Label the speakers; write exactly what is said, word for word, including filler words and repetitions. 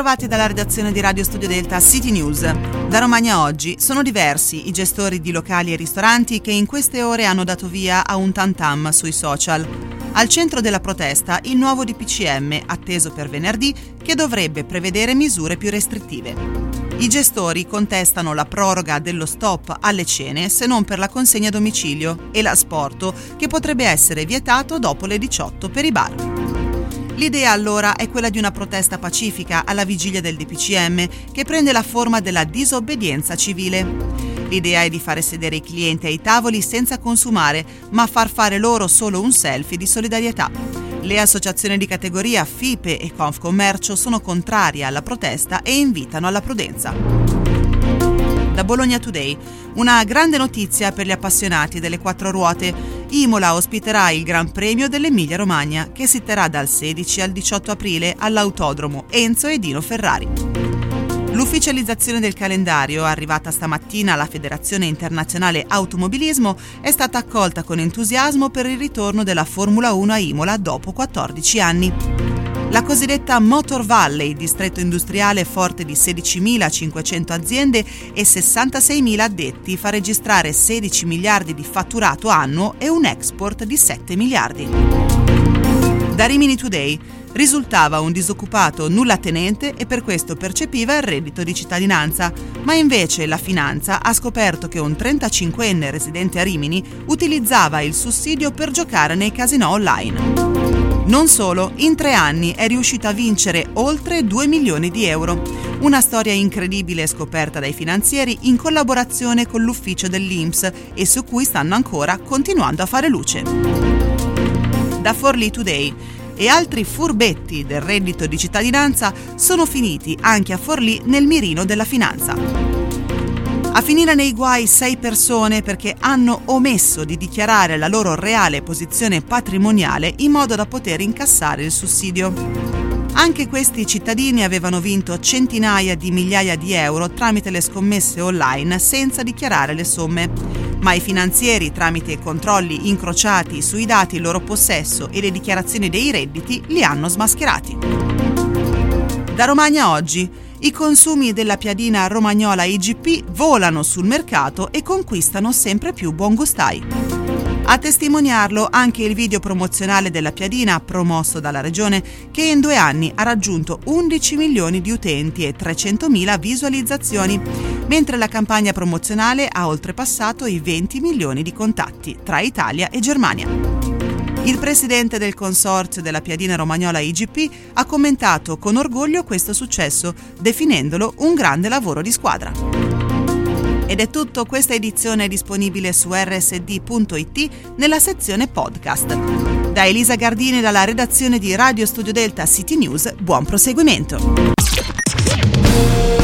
Speaker 1: Bentrovati dalla redazione di Radio Studio Delta City News. Da Romagna oggi sono diversi i gestori di locali e ristoranti che in queste ore hanno dato via a un tam-tam sui social. Al centro della protesta il nuovo D P C M, atteso per venerdì, che dovrebbe prevedere misure più restrittive. I gestori contestano la proroga dello stop alle cene se non per la consegna a domicilio e l'asporto, che potrebbe essere vietato dopo le diciotto per i bar. L'idea allora è quella di una protesta pacifica alla vigilia del D P C M che prende la forma della disobbedienza civile. L'idea è di fare sedere i clienti ai tavoli senza consumare, ma far fare loro solo un selfie di solidarietà. Le associazioni di categoria FIPE e Confcommercio sono contrarie alla protesta e invitano alla prudenza. Da Bologna Today, una grande notizia per gli appassionati delle quattro ruote. Imola ospiterà il Gran Premio dell'Emilia-Romagna che si terrà dal sedici al diciotto aprile all'Autodromo Enzo e Dino Ferrari. L'ufficializzazione del calendario, arrivata stamattina alla Federazione Internazionale Automobilismo, è stata accolta con entusiasmo per il ritorno della Formula uno a Imola dopo quattordici anni. La cosiddetta Motor Valley, distretto industriale forte di sedicimilacinquecento aziende e sessantaseimila addetti, fa registrare sedici miliardi di fatturato annuo e un export di sette miliardi. Da Rimini Today, risultava un disoccupato nullatenente e per questo percepiva il reddito di cittadinanza, ma invece la finanza ha scoperto che un trentacinquenne residente a Rimini utilizzava il sussidio per giocare nei casinò online. Non solo, in tre anni è riuscito a vincere oltre due milioni di euro. Una storia incredibile scoperta dai finanzieri in collaborazione con l'ufficio dell'I N P S e su cui stanno ancora continuando a fare luce. Da Forlì Today, e altri furbetti del reddito di cittadinanza sono finiti anche a Forlì nel mirino della finanza. A finire nei guai sei persone perché hanno omesso di dichiarare la loro reale posizione patrimoniale in modo da poter incassare il sussidio. Anche questi cittadini avevano vinto centinaia di migliaia di euro tramite le scommesse online senza dichiarare le somme. Ma i finanzieri, tramite controlli incrociati sui dati in loro possesso e le dichiarazioni dei redditi, li hanno smascherati. Da Romagna oggi, i consumi della piadina romagnola I G P volano sul mercato e conquistano sempre più buon gustai. A testimoniarlo anche il video promozionale della piadina promosso dalla regione che in due anni ha raggiunto undici milioni di utenti e trecentomila visualizzazioni, mentre la campagna promozionale ha oltrepassato i venti milioni di contatti tra Italia e Germania. Il presidente del consorzio della piadina romagnola I G P ha commentato con orgoglio questo successo, definendolo un grande lavoro di squadra. Ed è tutto, questa edizione è disponibile su erre esse di punto it nella sezione podcast. Da Elisa Gardini dalla redazione di Radio Studio Delta City News, buon proseguimento.